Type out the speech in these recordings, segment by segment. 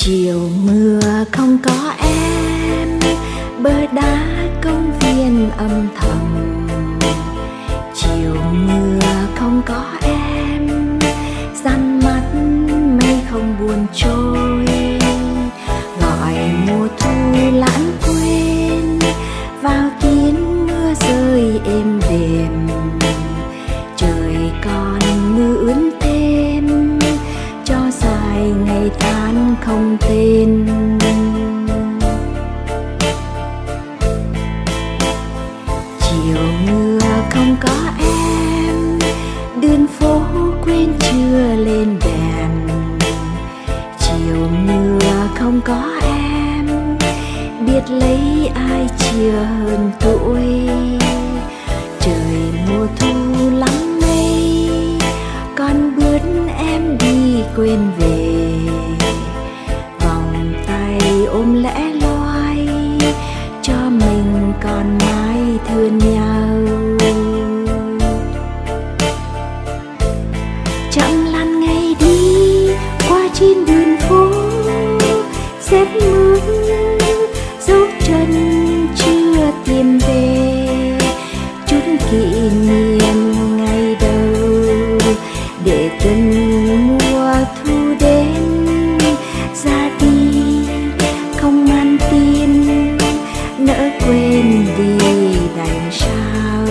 Chiều mưa không có em, bờ đá công viên âm thầm. Chiều mưa không có em, dằn mắt mây không buồn trôi. Gọi mùa thu lãng quên vào tiếng mưa rơi êm đềm. Trời còn mưa ướn thêm cho dài ngày tháng không tên. Chiều mưa không có em, đường phố quên chưa lên đèn. Chiều mưa không có em, biết lấy ai chia hơn tuổi. Trời mùa thu lắm mây, con bước em đi quên về. Vòng tay ôm lẽ loi, cho mình còn mãi thương nhau. Chẳng lăn ngày đi qua trên đường phố, rét mướt dấu chân chưa tìm về. Chút kỷ niệm ngày đầu để từng mùa thu đến ra đi không mang tin, nỡ quên đi đành sao.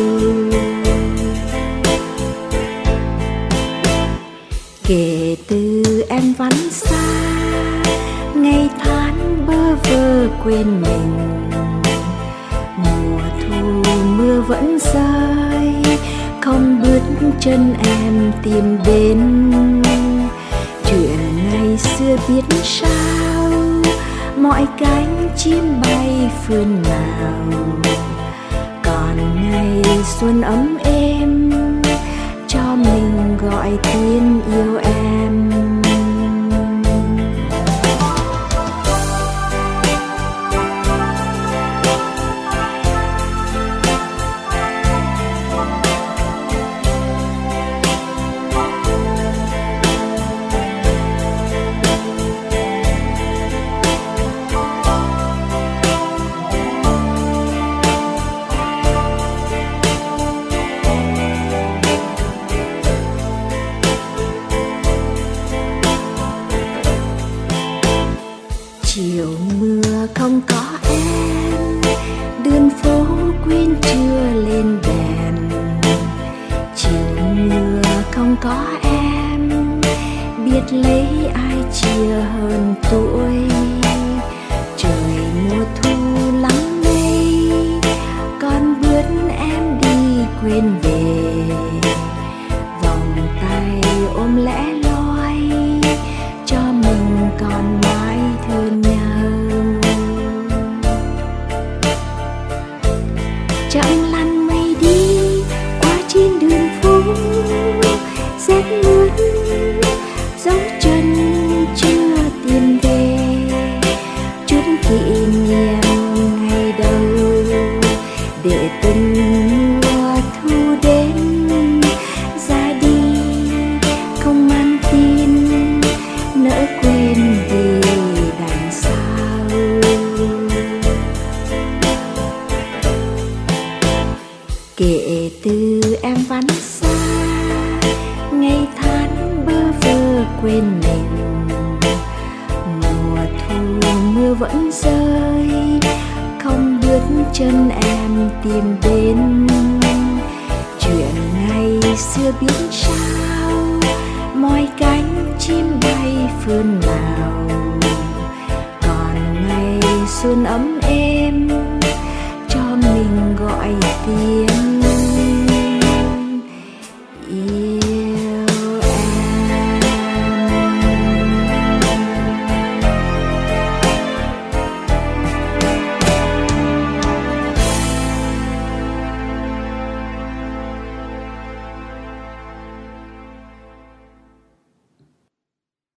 Kể từ em vắng xa, ngày tháng bơ vơ quên mình. Mùa thu mưa vẫn rơi, không bước chân em tìm đến. Chuyện ngày xưa biết sao, mọi cánh chim bay phương nào. Còn ngày xuân ấm êm, cho mình gọi tiếng yêu em. Chiều mưa không có em, đường phố quên chưa lên đèn. Chiều mưa không có em, biết lấy ai chia hơn tuổi. Trời mùa thu lắm mây, con bước em đi quên về. Vòng tay ôm lẽ loi, cho mình còn mãi thương nhau. Chẳng lăn mây đi qua trên đường phố, rét mướt dấu chân chưa tìm về. Chút kỷ niệm ngày đầu để từng mùa thu đến ra đi không mang tin, nỡ quên đi đành sao. Kể từ em vắng xa, ngày tháng bơ vơ quên mình. Mùa thu mưa vẫn rơi, không bước chân em tìm đến. Chuyện ngày xưa biết sao, mọi cánh chim bay phương nào. Còn ngày xuân ấm êm, cho mình gọi tiếng